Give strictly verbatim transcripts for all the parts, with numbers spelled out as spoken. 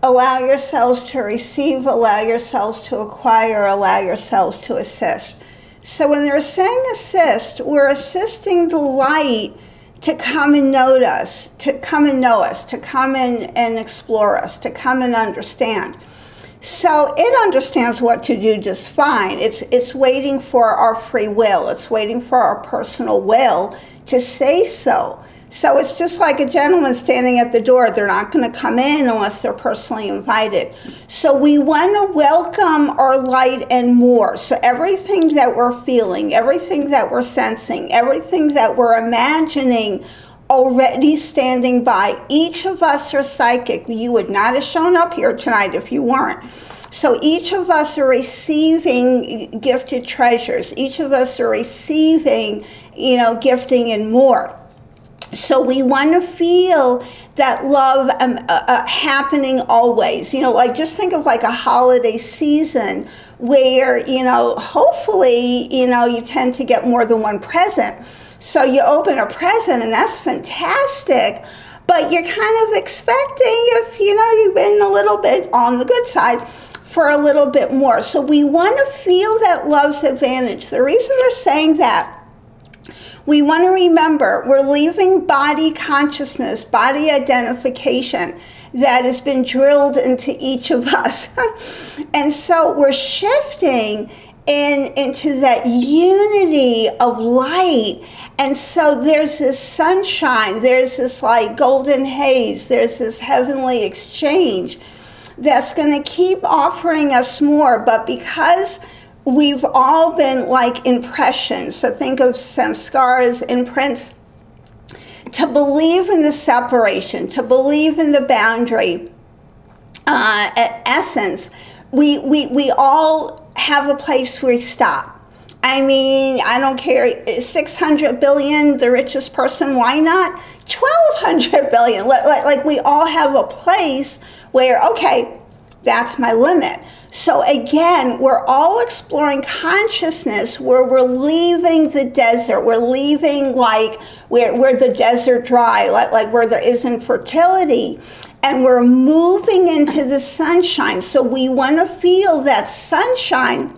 allow yourselves to receive, allow yourselves to acquire, allow yourselves to assist. So when they're saying assist, we're assisting the light to come and note us, to come and know us, to come and, and explore us, to come and understand. So it understands what to do just fine. It's, it's waiting for our free will. It's waiting for our personal will to say so. So it's just like a gentleman standing at the door. They're not going to come in unless they're personally invited. So we want to welcome our light and more. So everything that we're feeling, everything that we're sensing, everything that we're imagining already standing by, each of us are psychic. You would not have shown up here tonight if you weren't. So each of us are receiving gifted treasures. Each of us are receiving, you know, gifting and more. So we want to feel that love um, uh, uh, happening always. You know, like just think of like a holiday season where, you know, hopefully, you know, you tend to get more than one present. So you open a present and that's fantastic, but you're kind of expecting, if, you know, you've been a little bit on the good side, for a little bit more. So we want to feel that love's advantage. The reason they're saying that, we want to remember we're leaving body consciousness, body identification that has been drilled into each of us. And so we're shifting in, into that unity of light. And so there's this sunshine, there's this like golden haze, there's this heavenly exchange that's going to keep offering us more. But because we've all been like impressions, so think of samskaras, imprints, to believe in the separation, to believe in the boundary uh, essence, we, we, we all have a place where we stop. I mean, I don't care, six hundred billion, the richest person, why not? twelve hundred billion, like, like we all have a place where, okay, that's my limit. So again, we're all exploring consciousness where we're leaving the desert. We're leaving like where, where the desert dry, like, like where there isn't fertility. And we're moving into the sunshine. So we want to feel that sunshine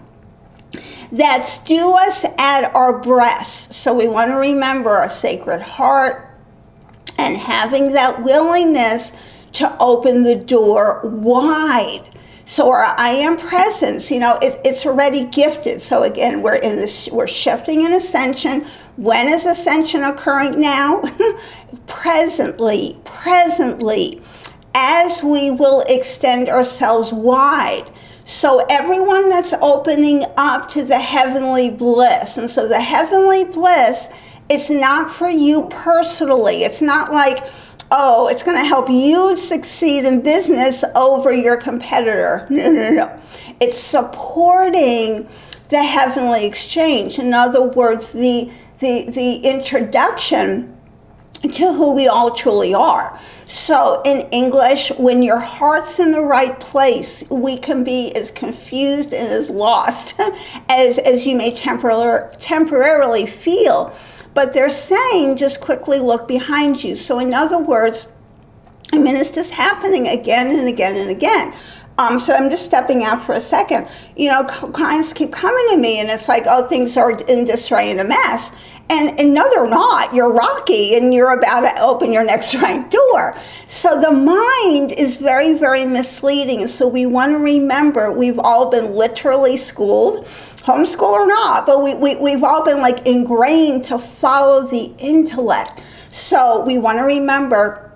that's due us at our breasts. So we want to remember our sacred heart and having that willingness to open the door wide. So our I am presence, you know, it, it's already gifted. So again, we're in this, we're shifting in ascension. When is ascension occurring now? presently, presently, as we will extend ourselves wide. So everyone that's opening up to the heavenly bliss, and so the heavenly bliss, it's not for you personally. It's not like, oh, it's going to help you succeed in business over your competitor. No, no, no. It's supporting the heavenly exchange. In other words, the, the, the introduction to who we all truly are. So in English, when your heart's in the right place, we can be as confused and as lost as, as you may tempor- temporarily feel. But they're saying just quickly look behind you. So in other words, I mean, it's just happening again and again and again. Um, so I'm just stepping out for a second. You know, clients keep coming to me and it's like, oh, things are in disarray and a mess. And, and no, they're not. You're rocky and you're about to open your next right door. So the mind is very, very misleading. So we want to remember we've all been literally schooled, homeschool or not, but we, we, we've all been like ingrained to follow the intellect. So we want to remember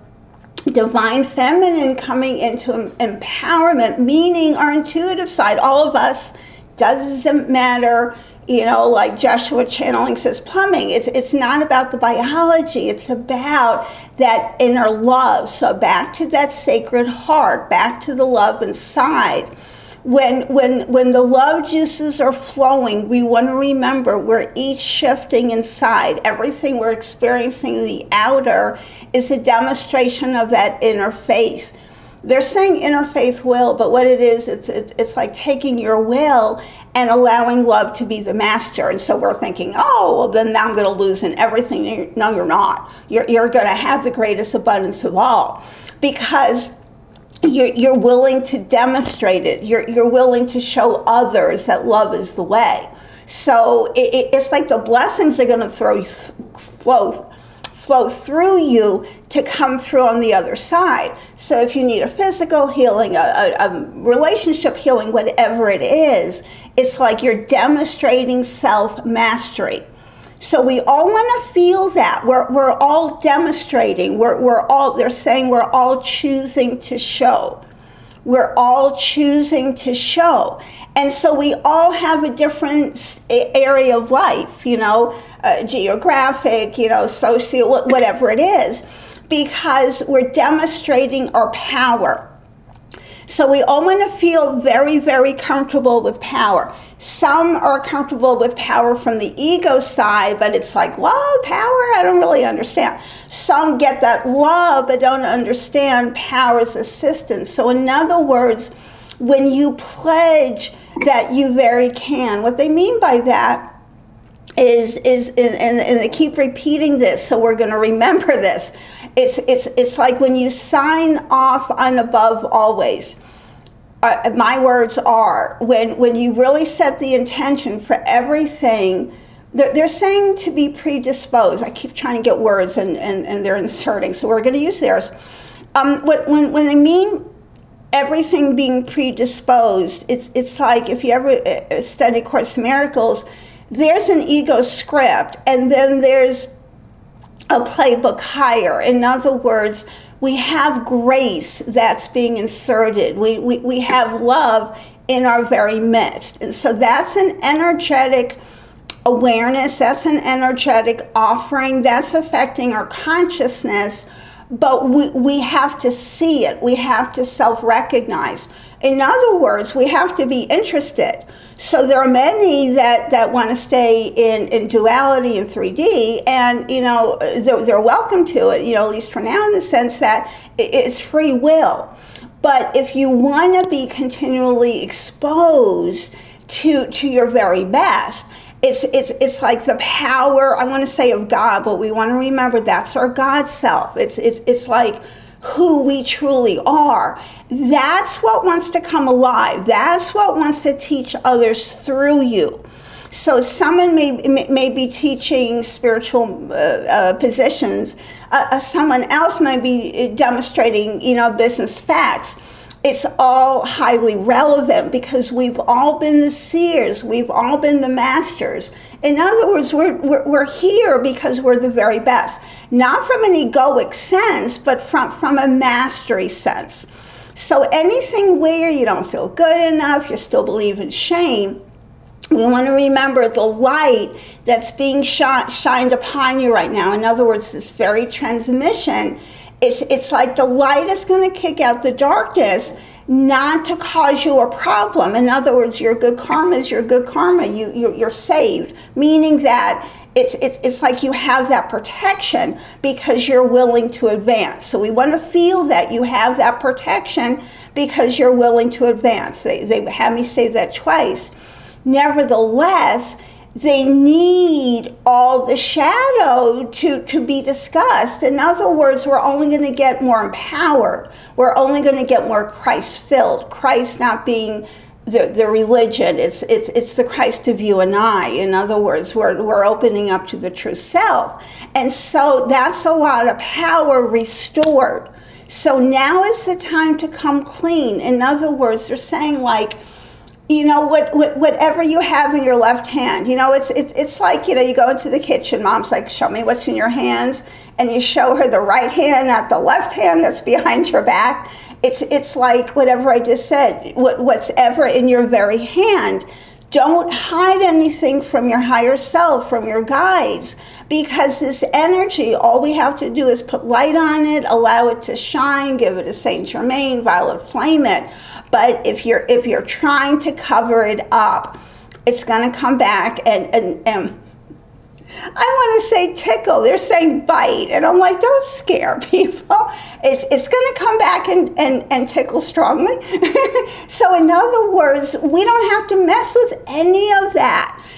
divine feminine coming into empowerment, meaning our intuitive side, all of us, doesn't matter. You know, like Joshua Channeling says, plumbing, it's it's not about the biology, it's about that inner love. So back to that sacred heart, back to the love inside. When when when the love juices are flowing, we want to remember we're each shifting inside. Everything we're experiencing in the outer is a demonstration of that inner faith. They're saying interfaith will, but what it is, it's, it's it's like taking your will and allowing love to be the master. And so we're thinking, oh, well, then I'm going to lose in everything. No, you're not. You're, you're going to have the greatest abundance of all. Because you're, you're willing to demonstrate it. You're, you're willing to show others that love is the way. So it, it, it's like the blessings are going to throw flow flow through you to come through on the other side. So if you need a physical healing, a, a, a relationship healing, whatever it is, it's like you're demonstrating self-mastery. So we all want to feel that. We're, we're all demonstrating. We're, we're all, they're saying we're all choosing to show. We're all choosing to show. And so we all have a different area of life, you know, uh, geographic, you know, social, whatever it is, because we're demonstrating our power. So we all want to feel very, very comfortable with power. Some are comfortable with power from the ego side, but it's like, love, power, I don't really understand. Some get that love, but don't understand power's assistance. So in other words, when you pledge that you very can, what they mean by that is, is and, and they keep repeating this, so we're going to remember this. It's, it's, it's like when you sign off on above always. Uh, my words are, when, when you really set the intention for everything, they're, they're saying to be predisposed. I keep trying to get words and, and, and they're inserting, so we're going to use theirs. Um, when, when they mean everything being predisposed, it's, it's like if you ever study Course in Miracles, there's an ego script and then there's a playbook higher. In other words, we have grace that's being inserted. We, we, we have love in our very midst. And so that's an energetic awareness. That's an energetic offering. That's affecting our consciousness. But we, we have to see it. We have to self-recognize. In other words, we have to be interested. So there are many that, that want to stay in, in duality in three D, and, you know, they're, they're welcome to it, you know, at least for now, in the sense that it's free will. But if you want to be continually exposed to, to your very best, it's, it's, it's like the power, I want to say of God, but we want to remember that's our God self. It's, it's, it's like who we truly are. That's what wants to come alive. That's what wants to teach others through you. So someone may, may be teaching spiritual uh, uh, positions. Uh, uh, someone else might be demonstrating, you know, business facts. It's all highly relevant because we've all been the seers. We've all been the masters. In other words, we're, we're, we're here because we're the very best. Not from an egoic sense, but from, from a mastery sense. So anything where you don't feel good enough, you still believe in shame, we want to remember the light that's being sh- shined upon you right now. In other words, this very transmission, it's, it's like the light is going to kick out the darkness, not to cause you a problem. In other words, your good karma is your good karma. You, you're, you're saved, meaning that It's, it's it's like you have that protection because you're willing to advance. So we want to feel that you have that protection because you're willing to advance. They, they had me say that twice. Nevertheless, they need all the shadow to, to be discussed. In other words, we're only going to get more empowered. We're only going to get more Christ-filled. Christ not being The, the religion, it's it's it's the Christ of you and I. In other words, we're we're opening up to the true self. And so that's a lot of power restored. So now is the time to come clean. In other words, they're saying like, you know, what, what whatever you have in your left hand, you know, it's it's it's like, you know, you go into the kitchen, mom's like, show me what's in your hands, and you show her the right hand, not the left hand that's behind your back. It's it's like whatever I just said, what, what's ever in your very hand. Don't hide anything from your higher self, from your guides, because this energy, all we have to do is put light on it, allow it to shine, give it a Saint Germain, violet flame it. But if you're if you're trying to cover it up, it's going to come back and and, and I want to say tickle. They're saying bite. And I'm like, don't scare people. It's it's going to come back and, and, and tickle strongly. So in other words, we don't have to mess with any of that.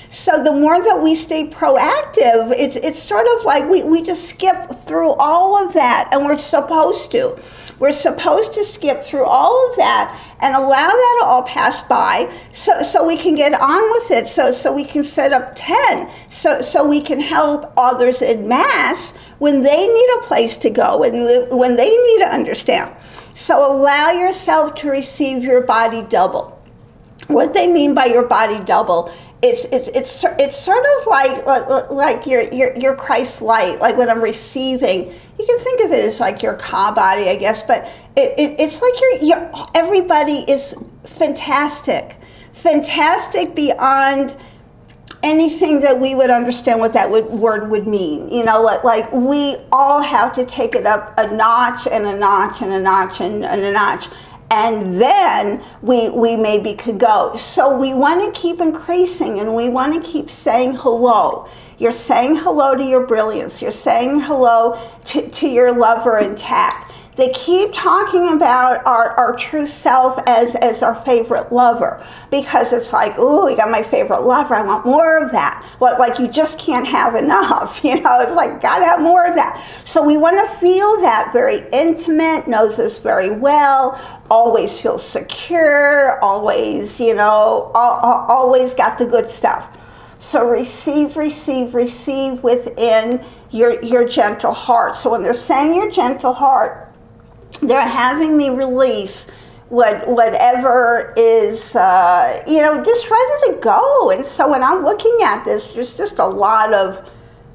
So the more that we stay proactive, it's it's sort of like we, we just skip through all of that, and we're supposed to. We're supposed to skip through all of that and allow that to all pass by so, so we can get on with it, so, so we can set up ten, so, so we can help others in mass when they need a place to go and when they need to understand. So allow yourself to receive your body double. What they mean by your body double, it's it's it's it's sort of like like, like your your your Christ light. Like when I'm receiving, you can think of it as like your Ka body, I guess. But it, it it's like your your everybody is fantastic, fantastic beyond anything that we would understand what that would, word would mean. You know, like, like we all have to take it up a notch and a notch and a notch and, and a notch. And then we we maybe could go. So we want to keep increasing, and we want to keep saying hello. You're saying hello to your brilliance. You're saying hello to, to your lover intact. They keep talking about our, our true self as, as our favorite lover, because it's like, ooh, you got my favorite lover. I want more of that. Like, like you just can't have enough. You know, it's like, gotta have more of that. So we want to feel that very intimate, knows us very well, always feels secure, always, you know, al- al- always got the good stuff. So receive, receive, receive within your, your gentle heart. So when they're saying your gentle heart, they're having me release what whatever is, uh, you know, just ready to go. And so when I'm looking at this, there's just a lot of,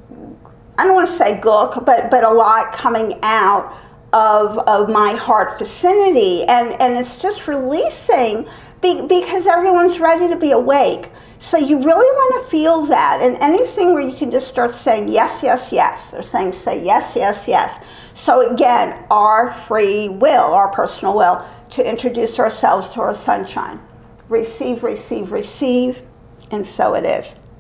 I don't want to say gook, but but a lot coming out of of my heart vicinity, and and it's just releasing be, because everyone's ready to be awake. So you really want to feel that, and anything where you can just start saying yes, yes, yes. They're saying say yes, yes, yes. So again, our free will, our personal will, to introduce ourselves to our sunshine. Receive, receive, receive, and so it is.